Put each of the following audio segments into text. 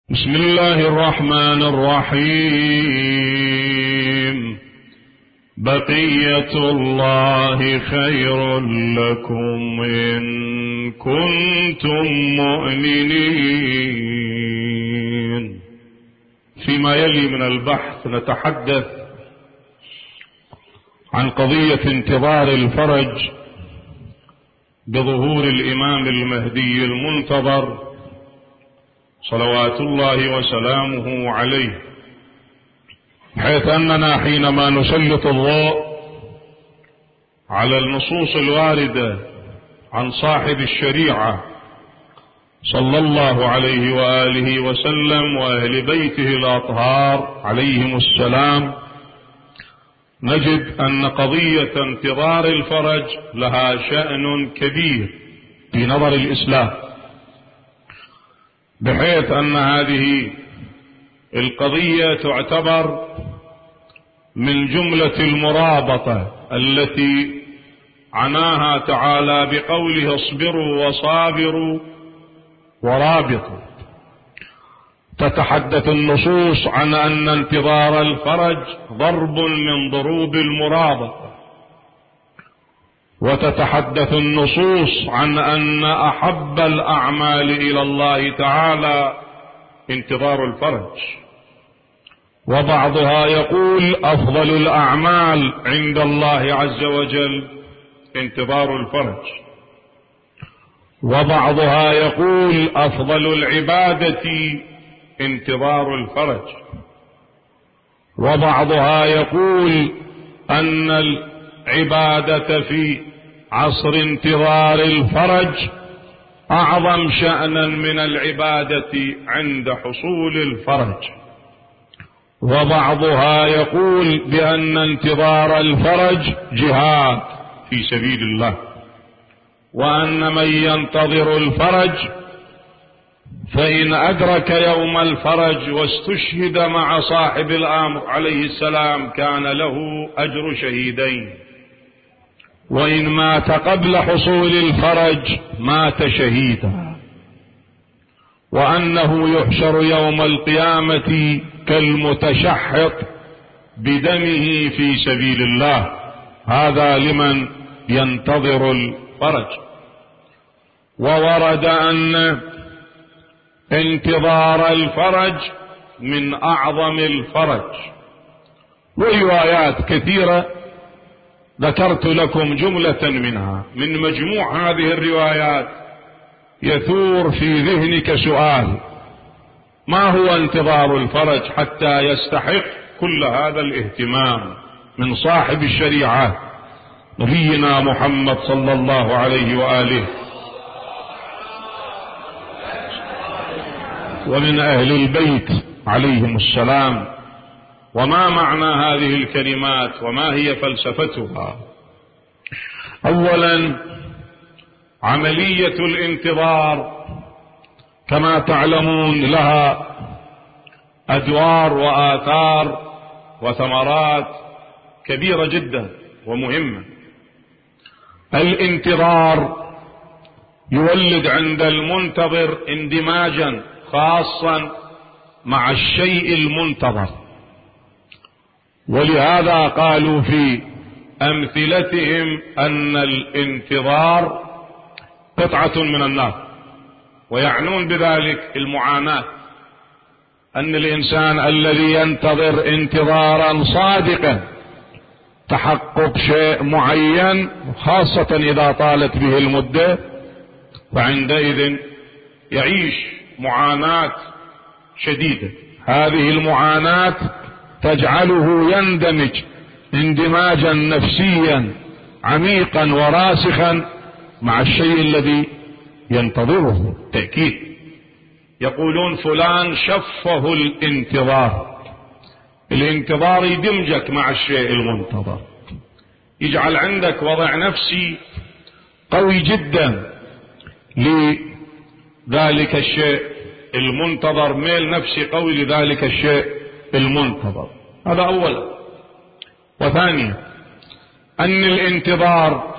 بسم الله الرحمن الرحيم. بقية الله خير لكم إن كنتم مؤمنين. فيما يلي من البحث نتحدث عن قضية انتظار الفرج بظهور الإمام المهدي المنتظر صلوات الله وسلامه عليه، حيث أننا حينما نسلط الضوء على النصوص الواردة عن صاحب الشريعة صلى الله عليه وآله وسلم وأهل بيته الأطهار عليهم السلام، نجد أن قضية انتظار الفرج لها شأن كبير في نظر الإسلام، بحيث أن هذه القضية تعتبر من جملة المرابطة التي عناها تعالى بقوله اصبروا وصابروا ورابطوا. تتحدث النصوص عن أن انتظار الفرج ضرب من ضروب المرابطة، وتتحدث النصوص عن أن أحب الأعمال إلى الله تعالى انتظار الفرج، وبعضها يقول أفضل الأعمال عند الله عز وجل انتظار الفرج، وبعضها يقول أفضل العبادة انتظار الفرج، وبعضها يقول أن العبادة في عصر انتظار الفرج أعظم شأنا من العبادة عند حصول الفرج، وبعضها يقول بأن انتظار الفرج جهاد في سبيل الله، وأن من ينتظر الفرج فإن أدرك يوم الفرج واستشهد مع صاحب الأمر عليه السلام كان له أجر شهيدين، وإن مات قبل حصول الفرج مات شهيدا، وأنه يحشر يوم القيامة كالمتشحط بدمه في سبيل الله. هذا لمن ينتظر الفرج. وورد أن انتظار الفرج من أعظم الفرج، وروايات كثيرة ذكرت لكم جملة منها. من مجموع هذه الروايات يثور في ذهنك سؤال: ما هو انتظار الفرج حتى يستحق كل هذا الاهتمام من صاحب الشريعة نبينا محمد صلى الله عليه وآله ومن أهل البيت عليهم السلام؟ وما معنى هذه الكلمات وما هي فلسفتها؟ أولا، عملية الانتظار كما تعلمون لها أدوار وآثار وثمرات كبيرة جدا ومهمة. الانتظار يولد عند المنتظر اندماجا خاصا مع الشيء المنتظر، ولهذا قالوا في أمثلتهم أن الانتظار قطعة من النار، ويعنون بذلك المعاناة، أن الإنسان الذي ينتظر انتظارا صادقا تحقق شيء معين، خاصة إذا طالت به المدة، فعندئذ يعيش معاناة شديدة. هذه المعاناة تجعله يندمج اندماجا نفسيا عميقا وراسخا مع الشيء الذي ينتظره. تأكيد يقولون فلان شفه الانتظار. الانتظار يدمجك مع الشيء المنتظر، يجعل عندك وضع نفسي قوي جدا لذلك الشيء المنتظر، ميل نفسي قوي لذلك الشيء المنتظر. هذا أولا. وثانيا، أن الانتظار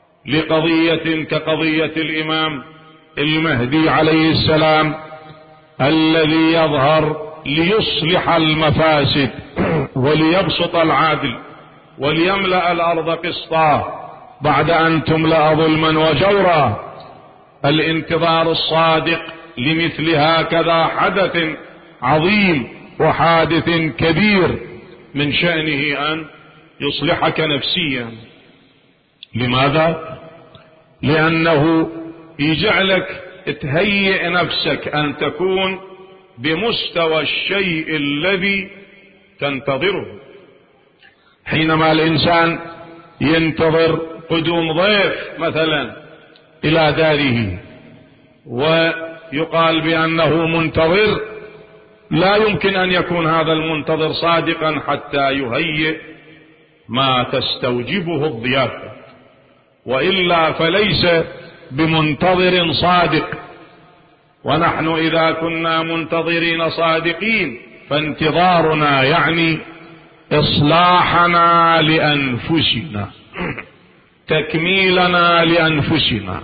لقضية كقضية الإمام المهدي عليه السلام الذي يظهر ليصلح المفاسد وليبسط العدل وليملأ الأرض قسطا بعد أن تملأ ظلما وجورا. الانتظار الصادق لمثل هكذا حدث عظيم وحادث كبير من شأنه أن يصلحك نفسيا. لماذا؟ لأنه يجعلك تهيئ نفسك أن تكون بمستوى الشيء الذي تنتظره. حينما الإنسان ينتظر قدوم ضيف مثلا إلى داره ويقال بأنه منتظر، لا يمكن أن يكون هذا المنتظر صادقا حتى يهيئ ما تستوجبه الضيافة، وإلا فليس بمنتظر صادق. ونحن إذا كنا منتظرين صادقين فانتظارنا يعني إصلاحنا لأنفسنا، تكميلنا لأنفسنا،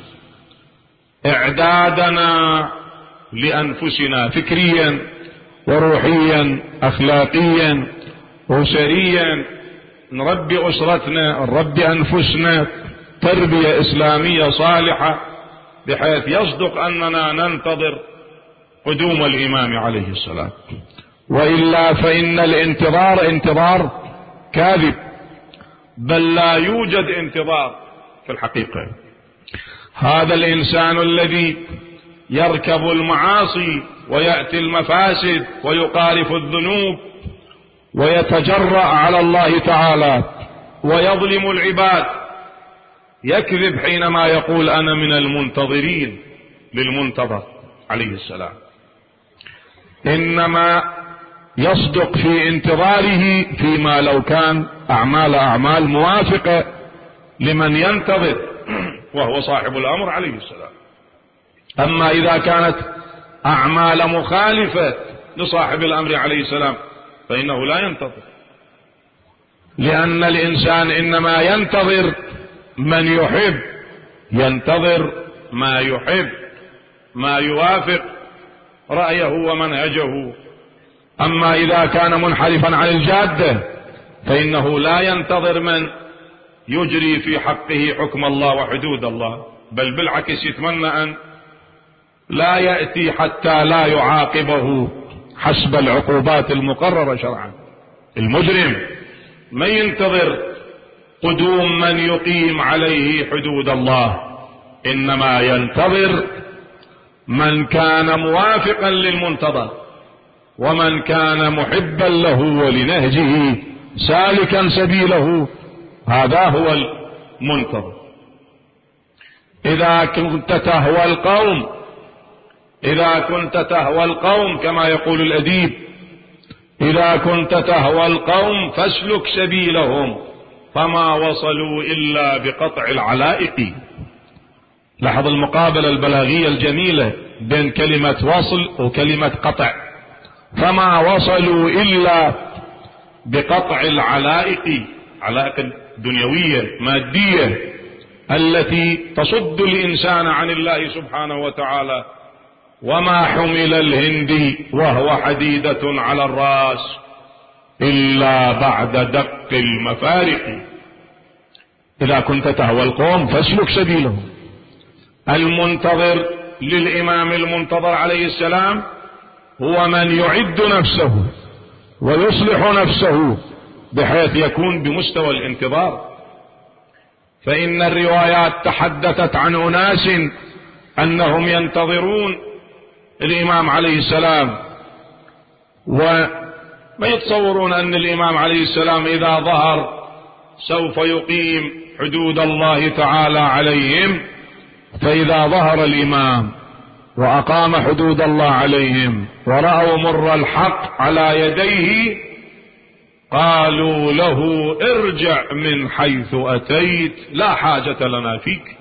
إعدادنا لأنفسنا فكريا وروحيا أخلاقيا أسريا، نربي أسرتنا، نربي أنفسنا تربية إسلامية صالحة بحيث يصدق أننا ننتظر قدوم الإمام عليه السلام. وإلا فإن الانتظار انتظار كاذب، بل لا يوجد انتظار في الحقيقة. هذا الإنسان الذي يركب المعاصي ويأتي المفاسد ويقارف الذنوب ويتجرأ على الله تعالى ويظلم العباد يكذب حينما يقول أنا من المنتظرين للمنتظر عليه السلام، إنما يصدق في انتظاره فيما لو كان أعمال موافقة لمن ينتظر وهو صاحب الأمر عليه السلام. أما إذا كانت أعمال مخالفة لصاحب الأمر عليه السلام فإنه لا ينتظر، لأن الإنسان إنما ينتظر من يحب، ينتظر ما يحب، ما يوافق رأيه ومنهجه. أما إذا كان منحرفا عن الجادة فإنه لا ينتظر من يجري في حقه حكم الله وحدود الله، بل بالعكس يتمنى أن لا يأتي حتى لا يعاقبه حسب العقوبات المقررة شرعا. المجرم ما ينتظر قدوم من يقيم عليه حدود الله، إنما ينتظر من كان موافقا للمنتظر ومن كان محبا له ولنهجه سالكا سبيله، هذا هو المنتظر. إذا كنت تهوى القوم كما يقول الأديب، إذا كنت تهوى القوم فاسلك سبيلهم فما وصلوا إلا بقطع العلائق. لاحظ المقابلة البلاغية الجميلة بين كلمة وصل وكلمة قطع، فما وصلوا إلا بقطع العلائق، علائق دنيوية مادية التي تصد الإنسان عن الله سبحانه وتعالى. وما حمل الهندي وهو حديدة على الرأس إلا بعد دق المفارق. إذا كنت تهوى القوم فاسلك سبيلهم. المنتظر للإمام المنتظر عليه السلام هو من يعد نفسه ويصلح نفسه بحيث يكون بمستوى الانتظار. فإن الروايات تحدثت عن أناس أنهم ينتظرون الإمام عليه السلام، وما يتصورون أن الإمام عليه السلام إذا ظهر سوف يقيم حدود الله تعالى عليهم. فإذا ظهر الإمام وأقام حدود الله عليهم ورأوا مر الحق على يديه قالوا له ارجع من حيث أتيت لا حاجة لنا فيك.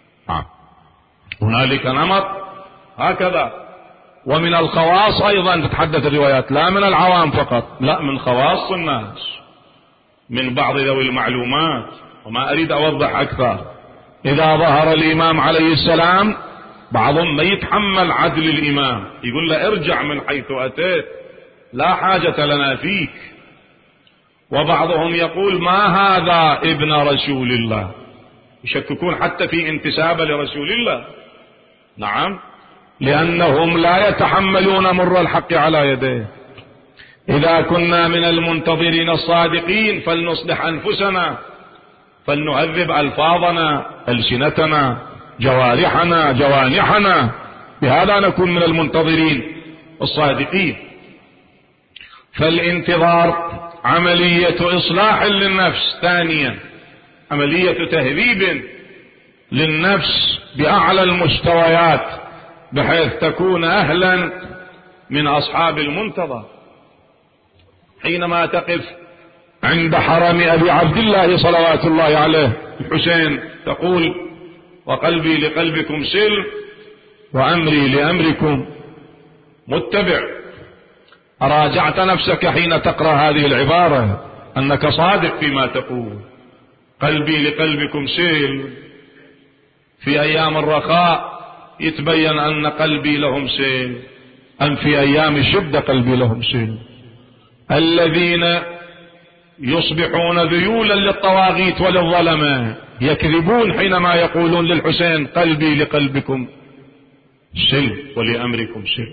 هنالك نمط هكذا. ومن الخواص أيضا تتحدث الروايات، لا من العوام فقط، لا من خواص الناس، من بعض ذوي المعلومات، وما أريد أوضح أكثر. إذا ظهر الإمام عليه السلام بعضهم ما يتحمل عدل الإمام، يقول له ارجع من حيث أتيت، لا حاجة لنا فيك. وبعضهم يقول ما هذا ابن رسول الله، يشككون حتى في انتسابه لرسول الله. نعم، لأنهم لا يتحملون مر الحق على يديه. إذا كنا من المنتظرين الصادقين فلنصلح أنفسنا، فلنهذب ألفاظنا، ألسنتنا، جوارحنا، جوانحنا، بهذا نكون من المنتظرين الصادقين. فالانتظار عملية إصلاح للنفس، ثانيا عملية تهذيب للنفس بأعلى المستويات، بحيث تكون أهلا من أصحاب المنتظر. حينما تقف عند حرم أبي عبد الله صلوات الله عليه الحسين تقول وقلبي لقلبكم سلم وأمري لأمركم متبع. أراجعت نفسك حين تقرأ هذه العبارة أنك صادق فيما تقول؟ قلبي لقلبكم سلم، في أيام الرخاء يتبين أن قلبي لهم سلم، أم في أيام الشدة قلبي لهم سلم؟ الذين يصبحون ذيولا للطواغيت وللظلمة يكذبون حينما يقولون للحسين قلبي لقلبكم سلم ولأمركم سلم.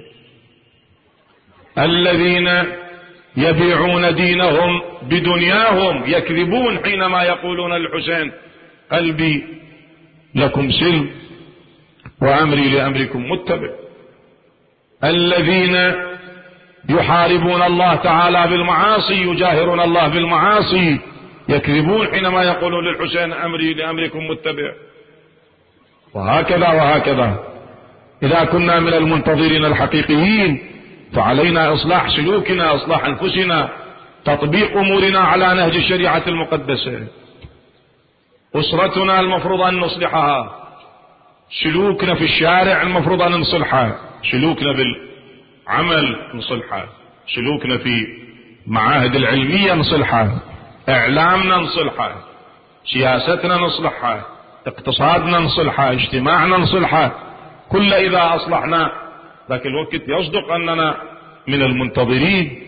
الذين يبيعون دينهم بدنياهم يكذبون حينما يقولون للحسين قلبي لكم سلم وأمري لأمركم متبع. الذين يحاربون الله تعالى بالمعاصي، يجاهرون الله بالمعاصي، يكذبون حينما يقولون للحسين أمري لأمركم متبع. وهكذا وهكذا. إذا كنا من المنتظرين الحقيقيين فعلينا إصلاح سلوكنا، إصلاح أنفسنا، تطبيق أمورنا على نهج الشريعة المقدسة. أسرتنا المفروض أن نصلحها، سلوكنا في الشارع المفروض أن نصلحها، سلوكنا بالعمل نصلحها، سلوكنا في معاهد العلمية نصلحها، إعلامنا نصلحها، سياستنا نصلحها، اقتصادنا نصلحها، اجتماعنا نصلحها. كل إذا أصلحنا ذاك الوقت يصدق أننا من المنتظرين.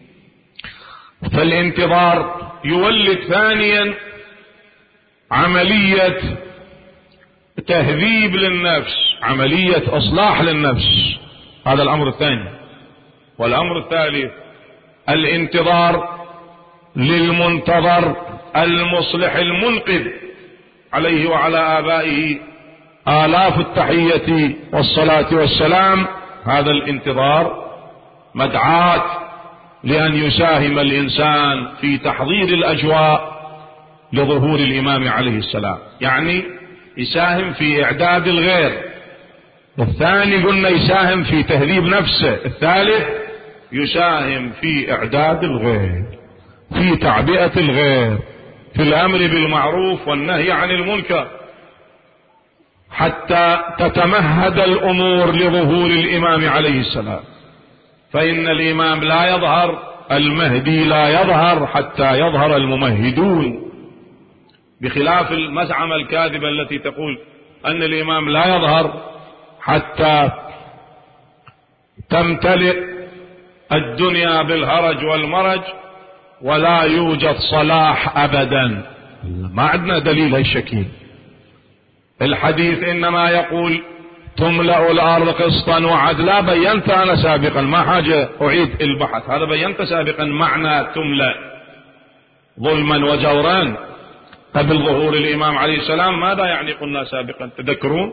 فالانتظار يولد ثانيا عملية تهذيب للنفس، عملية إصلاح للنفس، هذا الأمر الثاني. والأمر الثالث الانتظار للمنتظر المصلح المنقذ، عليه وعلى آبائه آلاف التحية والصلاة والسلام. هذا الانتظار مدعاة لأن يساهم الإنسان في تحضير الأجواء لظهور الإمام عليه السلام، يعني يساهم في إعداد الغير. الثاني قلنا يساهم في تهذيب نفسه، الثالث يساهم في إعداد الغير، في تعبئة الغير، في الأمر بالمعروف والنهي عن المنكر، حتى تتمهد الأمور لظهور الإمام عليه السلام. فإن الإمام لا يظهر، المهدي لا يظهر حتى يظهر الممهدون، بخلاف المزعمة الكاذبة التي تقول أن الإمام لا يظهر حتى تمتلئ الدنيا بالهرج والمرج ولا يوجد صلاح أبدا. ما عندنا دليل هالشكل. الحديث إنما يقول تملأ الأرض قسطا وعدلا، بينت أنا سابقا، ما حاجة أعيد البحث، هذا بينت سابقا معنى تملأ ظلما وجورا قبل ظهور الإمام عليه السلام. ماذا يعني قلنا سابقا؟ تذكرون؟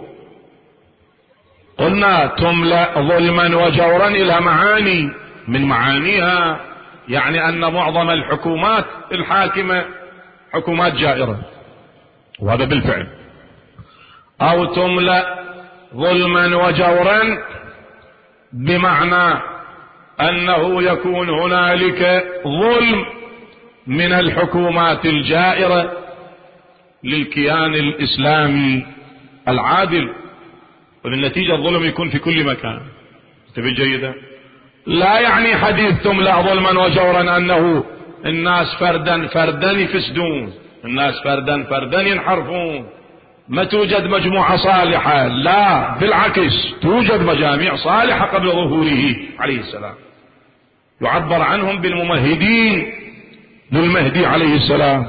قلنا تملأ ظلما وجورا إلى معاني، من معانيها يعني أن معظم الحكومات الحاكمة حكومات جائرة، وهذا بالفعل. أو تملأ ظلما وجورا بمعنى أنه يكون هنالك ظلم من الحكومات الجائرة للكيان الإسلامي العادل، وبالنتيجة الظلم يكون في كل مكان. تبي جيدة؟ لا يعني حديث تملأ ظلما وجورا أنه الناس فردا فردا يفسدون، الناس فردا فردا ينحرفون، ما توجد مجموعة صالحة، لا بالعكس توجد مجاميع صالحة قبل ظهوره عليه السلام، يعبر عنهم بالممهدين للمهدي عليه السلام.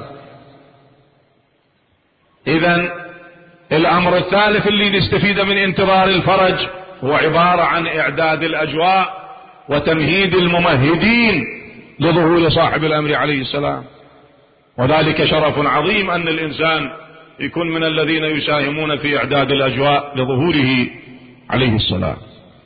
إذن الأمر الثالث اللي نستفيد من انتظار الفرج هو عبارة عن إعداد الأجواء وتمهيد الممهدين لظهور صاحب الأمر عليه السلام. وذلك شرف عظيم أن الإنسان يكون من الذين يساهمون في إعداد الأجواء لظهوره عليه السلام.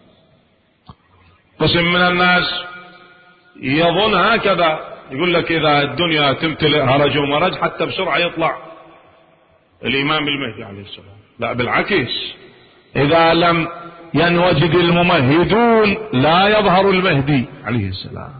قسم من الناس يظن هكذا، يقول لك إذا الدنيا تمتلئ هرج ومرج حتى بسرعة يطلع الإمام المهدي عليه السلام. لا بالعكس، إذا لم ينوجد الممهدون لا يظهر المهدي عليه السلام.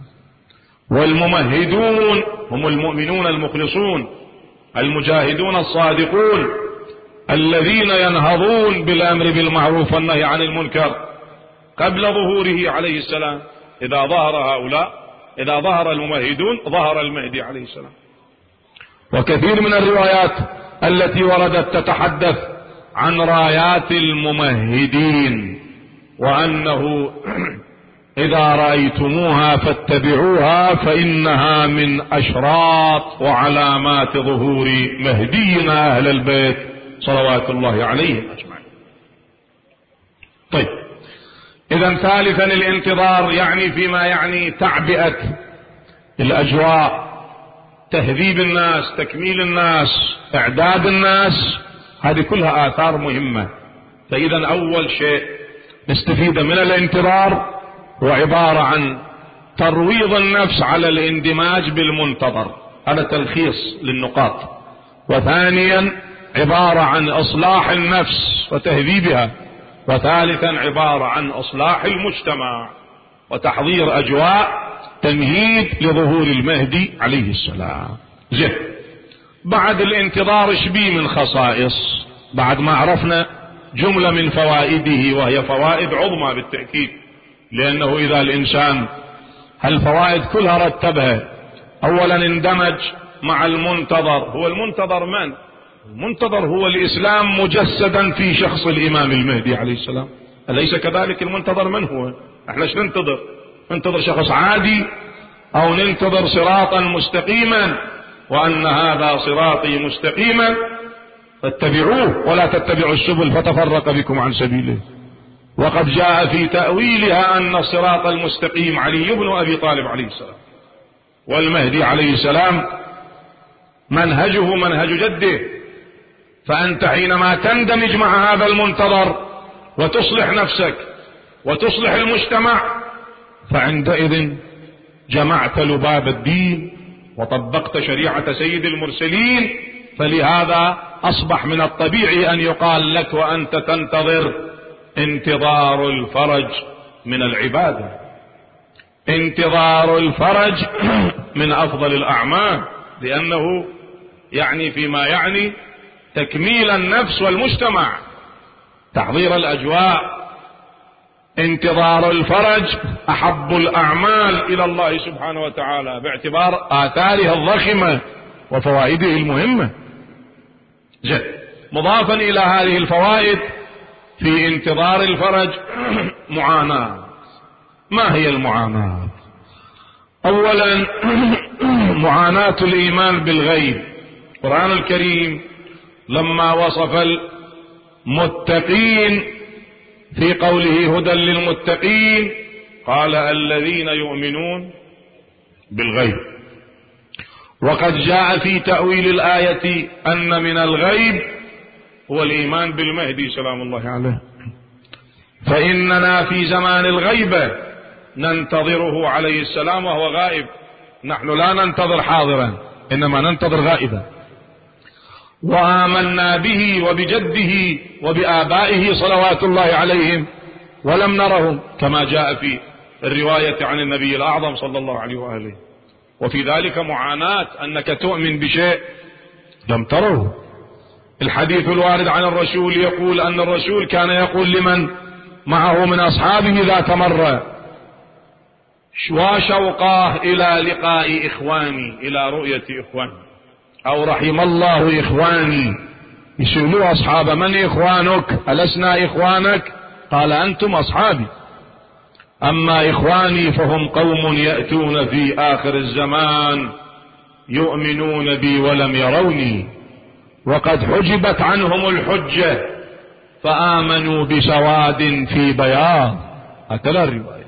والممهدون هم المؤمنون المخلصون المجاهدون الصادقون الذين ينهضون بالأمر بالمعروف والنهي عن المنكر قبل ظهوره عليه السلام. إذا ظهر هؤلاء، إذا ظهر الممهدون ظهر المهدي عليه السلام. وكثير من الروايات التي وردت تتحدث عن رايات الممهدين، وأنه إذا رأيتموها فاتبعوها فإنها من أشراط وعلامات ظهور مهدينا أهل البيت صلوات الله عليهم أجمعين. طيب، إذا ثالثا الانتظار يعني فيما يعني تعبئة الأجواء، تهذيب الناس، تكميل الناس، إعداد الناس، هذه كلها آثار مهمة. فإذا أول شيء نستفيد من الانتظار هو عبارة عن ترويض النفس على الاندماج بالمنتظر، هذا تلخيص للنقاط. وثانيا عبارة عن إصلاح النفس وتهذيبها. وثالثا عبارة عن إصلاح المجتمع وتحضير أجواء تمهيد لظهور المهدي عليه السلام. زين، بعد الانتظار ايش بيه من خصائص؟ بعد ما عرفنا جملة من فوائده، وهي فوائد عظمى بالتأكيد، لأنه إذا الإنسان هالفوائد كلها رتبها، أولا اندمج مع المنتظر. هو المنتظر من؟ المنتظر هو الإسلام مجسدا في شخص الإمام المهدي عليه السلام، أليس كذلك؟ المنتظر من هو؟ احنا ايش ننتظر؟ ننتظر شخص عادي أو ننتظر صراطا مستقيما؟ وأن هذا صراطي مستقيما فاتبعوه ولا تتبعوا السبل فتفرق بكم عن سبيله. وقد جاء في تأويلها أن الصراط المستقيم علي بن أبي طالب عليه السلام، والمهدي عليه السلام منهجه منهج جده. فأنت حينما تندمج مع هذا المنتظر وتصلح نفسك وتصلح المجتمع، فعندئذ جمعت لباب الدين وطبقت شريعة سيد المرسلين. فلهذا أصبح من الطبيعي أن يقال لك وأنت تنتظر: انتظار الفرج من العبادة، انتظار الفرج من أفضل الأعمال، لأنه يعني فيما يعني تكميل النفس والمجتمع، تحضير الأجواء. انتظار الفرج أحب الأعمال إلى الله سبحانه وتعالى باعتبار آثارها الضخمة وفوائده المهمة. جد. مضافا إلى هذه الفوائد في انتظار الفرج معاناة. ما هي المعاناة؟ أولا معاناة الإيمان بالغيب. القرآن الكريم لما وصف المتقين في قوله هدى للمتقين قال الذين يؤمنون بالغيب. وقد جاء في تأويل الآية أن من الغيب هو الإيمان بالمهدي سلام الله عليه. فإننا في زمان الغيبة ننتظره عليه السلام وهو غائب. نحن لا ننتظر حاضرا، إنما ننتظر غائبا. وآمنا به وبجده وبآبائه صلوات الله عليهم ولم نرهم، كما جاء في الرواية عن النبي الأعظم صلى الله عليه وآله. وفي ذلك معاناة أنك تؤمن بشيء لم تره. الحديث الوارد عن الرسول يقول أن الرسول كان يقول لمن معه من أصحابه ذات مرة: وشوقاه إلى لقاء إخواني، إلى رؤية إخواني، أو رحم الله إخواني. يسألوا أصحاب من إخوانك؟ ألسنا إخوانك؟ قال أنتم أصحابي، أما إخواني فهم قوم يأتون في آخر الزمان يؤمنون بي ولم يروني، وقد حجبت عنهم الحجة فآمنوا بسواد في بياض. هكذا الرواية.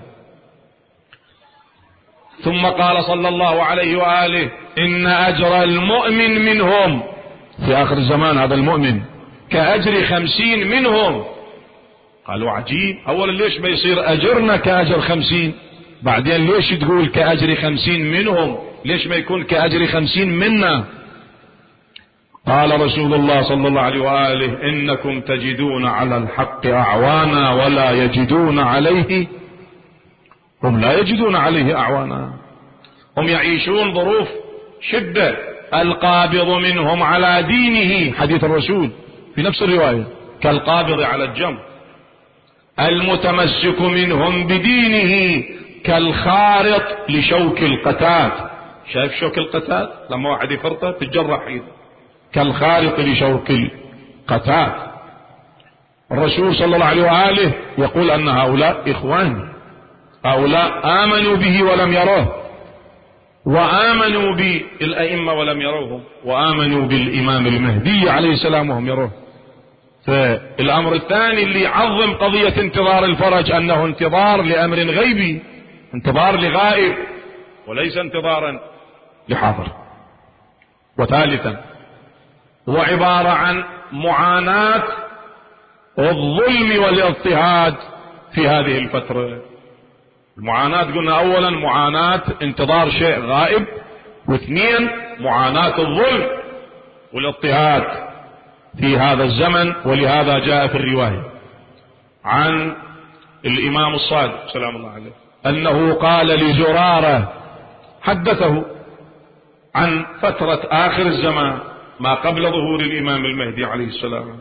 ثم قال صلى الله عليه وآله: إن أجر المؤمن منهم، في آخر الزمان هذا المؤمن، كأجر 50 منهم. قالوا عجيب، أولا ليش ما يصير أجرنا كأجر 50؟ بعدين ليش تقول كأجر 50 منهم؟ ليش ما يكون كأجر 50 منا؟ قال رسول الله صلى الله عليه وآله: إنكم تجدون على الحق أعوانا ولا يجدون عليه. هم لا يجدون عليه أعوانا، هم يعيشون ظروف شدة. القابض منهم على دينه، حديث الرسول في نفس الرواية، كالقابض على الجمر. المتمسك منهم بدينه كالخارط لشوك القتات. شايف شوك القتات لما واحد يفرطه تتجرح ايده، كالخارط لشوك القتات. الرسول صلى الله عليه وآله يقول أن هؤلاء إخوان، هؤلاء آمنوا به ولم يروه، وآمنوا بالأئمة ولم يروهم، وآمنوا بالإمام المهدي عليه السلام وهم يروه. فالأمر الثاني اللي يعظم قضية انتظار الفرج أنه انتظار لأمر غيبي، انتظار لغائب وليس انتظارا لحاضر. وثالثا هو عبارة عن معاناة الظلم والاضطهاد في هذه الفترة. المعاناة قلنا أولا معاناة انتظار شيء غائب، واثنين معاناة الظلم والاضطهاد في هذا الزمن. ولهذا جاء في الرواية عن الإمام الصادق سلام الله عليه أنه قال لزرارة، حدثه عن فترة آخر الزمان ما قبل ظهور الإمام المهدي عليه السلام،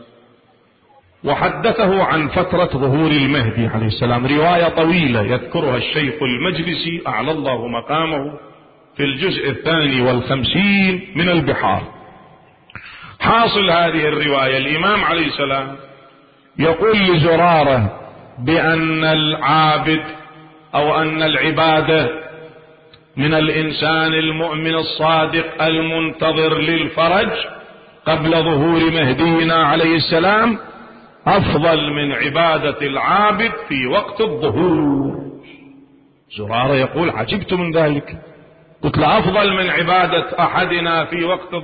وحدثه عن فترة ظهور المهدي عليه السلام. رواية طويلة يذكرها الشيخ المجلسي أعلى الله مقامه في الجزء 52 من البحار. حاصل هذه الرواية الإمام عليه السلام يقول لزرارة بأن العابد أو أن العبادة من الإنسان المؤمن الصادق المنتظر للفرج قبل ظهور مهدينا عليه السلام أفضل من عبادة العابد في وقت الظهور. زرارة يقول عجبت من ذلك، قلت له أفضل من عبادة أحدنا في وقت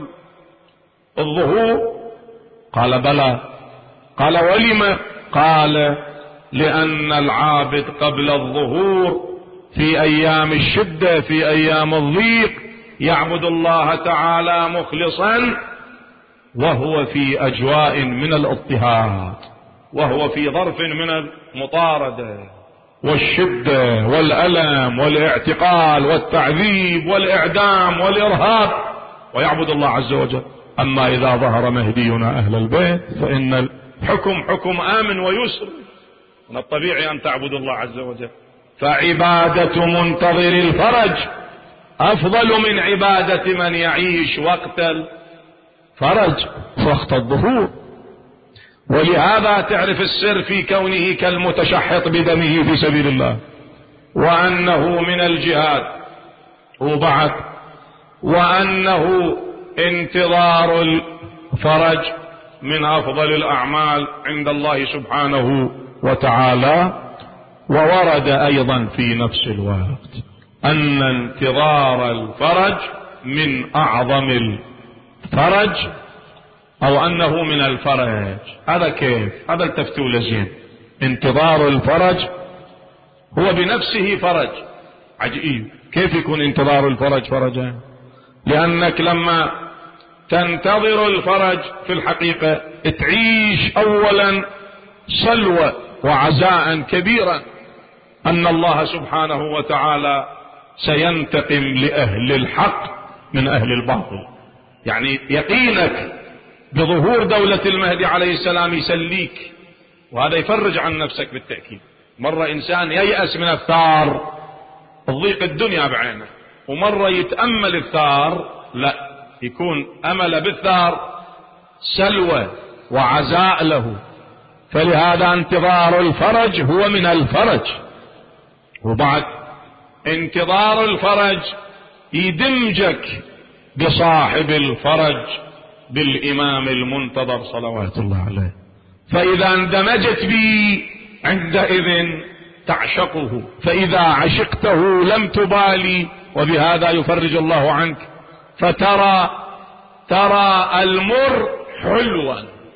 الظهور؟ قال بلى. قال ولم؟ قال لأن العابد قبل الظهور في أيام الشدة، في أيام الضيق، يعبد الله تعالى مخلصا وهو في أجواء من الاضطهاد، وهو في ظرف من المطاردة والشدة والألم والاعتقال والتعذيب والإعدام والإرهاب، ويعبد الله عز وجل. أما إذا ظهر مهدينا أهل البيت فإن الحكم حكم آمن ويسر، من الطبيعي أن تعبد الله عز وجل. فعبادة منتظر الفرج أفضل من عبادة من يعيش وقت الفرج وقت الظهور. ولهذا تعرف السر في كونه كالمتشحط بدمه في سبيل الله، وأنه من الجهاد وبعد، وأنه انتظار الفرج من أفضل الأعمال عند الله سبحانه وتعالى. وورد أيضا في نفس الوقت أن انتظار الفرج من أعظم الفرج، أو أنه من الفرج. هذا كيف؟ هذا التفتوا لزين. انتظار الفرج هو بنفسه فرج عجيب. كيف يكون انتظار الفرج فرجا؟ لأنك لما تنتظر الفرج في الحقيقة تعيش أولا سلوى وعزاء كبيرا أن الله سبحانه وتعالى سينتقم لأهل الحق من أهل الباطل. يعني يقينك بظهور دولة المهدي عليه السلام يسليك، وهذا يفرج عن نفسك بالتأكيد. مرة إنسان ييأس من الثار، تضيق الدنيا بعينه، ومرة يتأمل الثار لا، يكون أمل بالثار سلوى وعزاء له، فلهذا انتظار الفرج هو من الفرج. وبعد انتظار الفرج يدمجك بصاحب الفرج بالإمام المنتظر صلوات الله عليه، فإذا اندمجت به عندئذ تعشقه، فإذا عشقته لم تبالي، وبهذا يفرج الله عنك، فترى المر حلوا،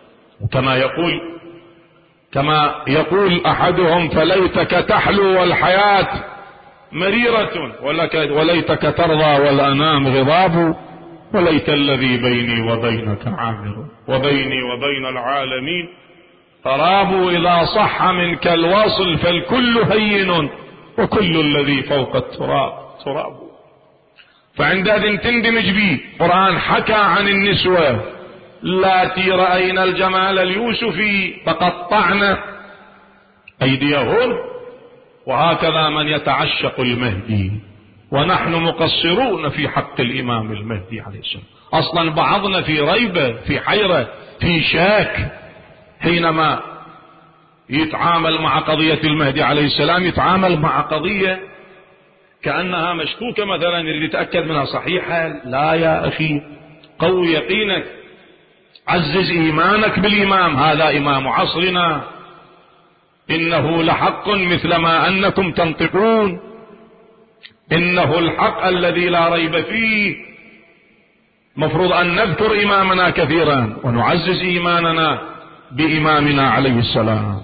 كما يقول أحدهم: فليتك تحلو والحياة مريرة، وليتك ترضى والأنام غضاب، وليت الذي بيني وبينك عامر، وبيني وبين العالمين قراب، إذا صح منك الوصل فالكل هين، وكل الذي فوق التراب تراب. فعندئذ تندمج به. القرآن حكى عن النسوة اللاتي رأين الجمال اليوسفي فقطعن أيديهن، وهكذا من يتعشق المهدي، ونحن مقصرون في حق الإمام المهدي عليه السلام. أصلا بعضنا في ريبة، في حيرة، في شاك حينما يتعامل مع قضية المهدي عليه السلام، يتعامل مع قضية كأنها مشكوكة مثلا، يريد يتأكد منها صحيحة. لا يا أخي، قوي يقينك، عزز إيمانك بالإمام، هذا إمام عصرنا، إنه لحق مثل ما أنكم تنطقون، إنه الحق الذي لا ريب فيه. مفروض أن نذكر إمامنا كثيرا ونعزز إيماننا بإمامنا عليه السلام.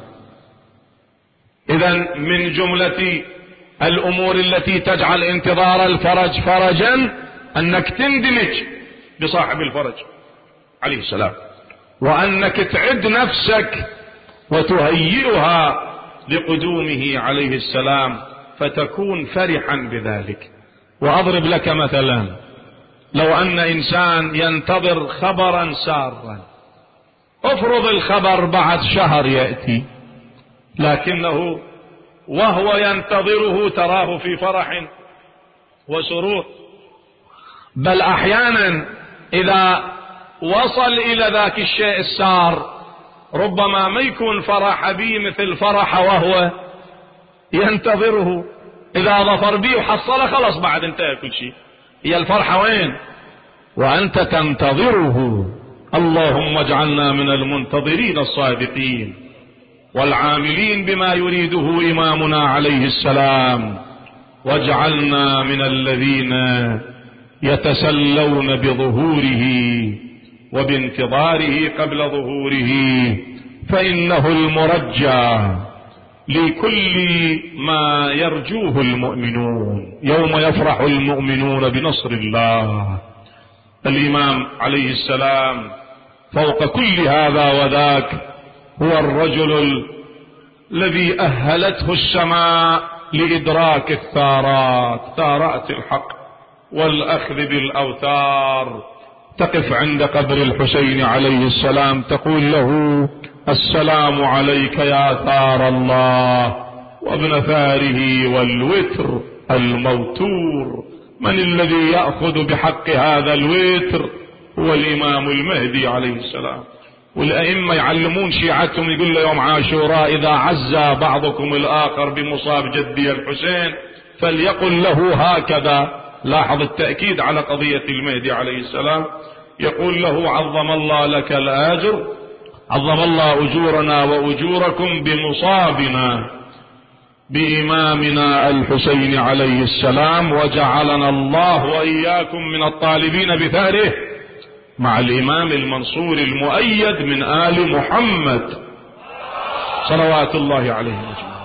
إذن من جملة الأمور التي تجعل انتظار الفرج فرجا أنك تندمج بصاحب الفرج عليه السلام، وأنك تعد نفسك وتهيئها لقدومه عليه السلام، فتكون فرحا بذلك. وأضرب لك مثلا: لو أن إنسان ينتظر خبرا سارا، افرض الخبر بعد شهر يأتي، لكنه وهو ينتظره تراه في فرح وسرور، بل أحيانا إذا وصل إلى ذاك الشيء السار ربما ما يكون فرح به مثل فرح وهو ينتظره. إذا ظفر به وحصله خلص بعد انتهى كل شيء، هي الفرحة وين؟ وأنت تنتظره. اللهم اجعلنا من المنتظرين الصادقين والعاملين بما يريده إمامنا عليه السلام، واجعلنا من الذين يتسلون بظهوره وبانتظاره قبل ظهوره، فإنه المرجى لكل ما يرجوه المؤمنون يوم يفرح المؤمنون بنصر الله. الإمام عليه السلام فوق كل هذا وذاك هو الرجل الذي أهلته السماء لإدراك الثارات، ثارات الحق والأخذ بالأوتار. تقف عند قبر الحسين عليه السلام تقول له: السلام عليك يا ثار الله وابن ثاره والوتر الموتور. من الذي يأخذ بحق هذا الوتر؟ هو الإمام المهدي عليه السلام. والأئمة يعلمون شيعتهم، يقول له يوم عاشوراء: إذا عزى بعضكم الآخر بمصاب جدي الحسين فليقل له هكذا. لاحظ التأكيد على قضية المهدي عليه السلام، يقول له: عظم الله لك الأجر، عظم الله أجورنا وأجوركم بمصابنا بإمامنا الحسين عليه السلام، وجعلنا الله وإياكم من الطالبين بثاره مع الإمام المنصور المؤيد من آل محمد صلوات الله عليه وسلم.